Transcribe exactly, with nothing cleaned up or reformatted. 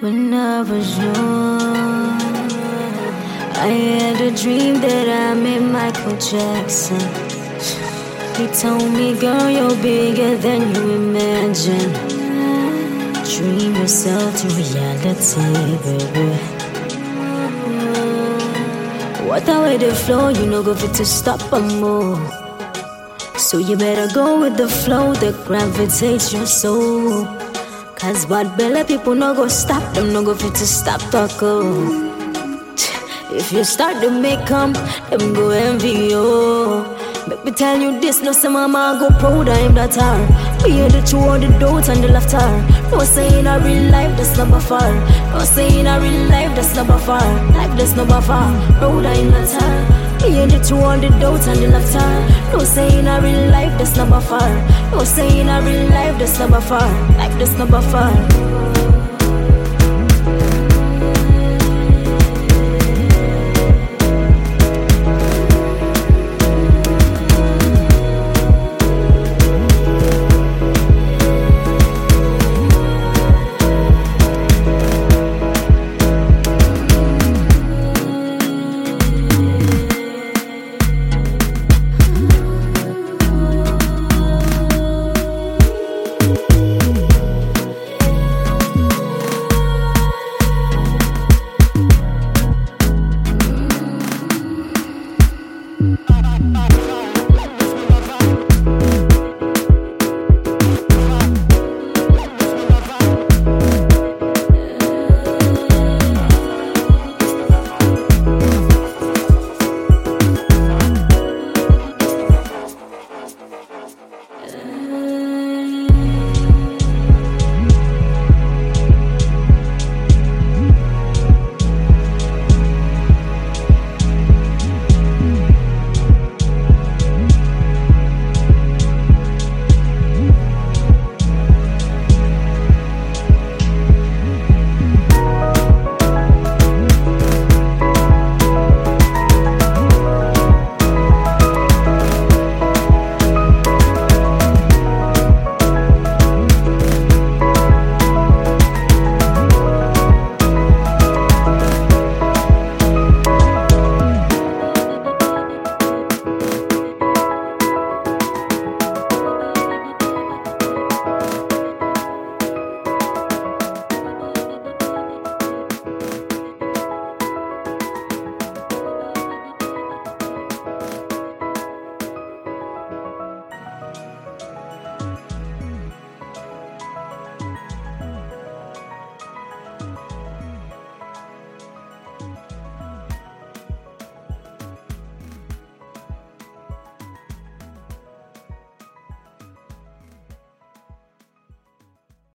When I was young, I had a dream that I met Michael Jackson. He told me, girl, you're bigger than you imagine. Dream yourself to reality, baby. What the way they flow, you know go fit to stop or move. So you better go with the flow that gravitates your soul. Cause bad belly people no go stop them, no go fit to stop talk. If you start to make them, them go envy you. Make me tell you this, no say mama go proud of him that her. Be the true or the doubt and the laughter. No say in a real life that's not far. No say in a real life that's not far. Life that's not far. Proud of him that her. Be the true or the doubt and the laughter. No say in a real life that's not far. No say in a real life that's not far. Life that's not far.